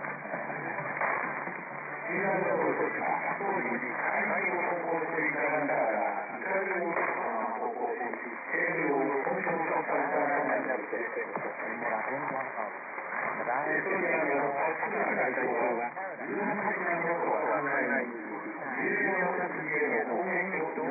新型の当時、会議を投稿していただきながら、イタリアを投稿し、経営を尊重させた疑いになって、エストニアのパスナ外相は、軍事的なものとは考えない、重要な国への攻撃を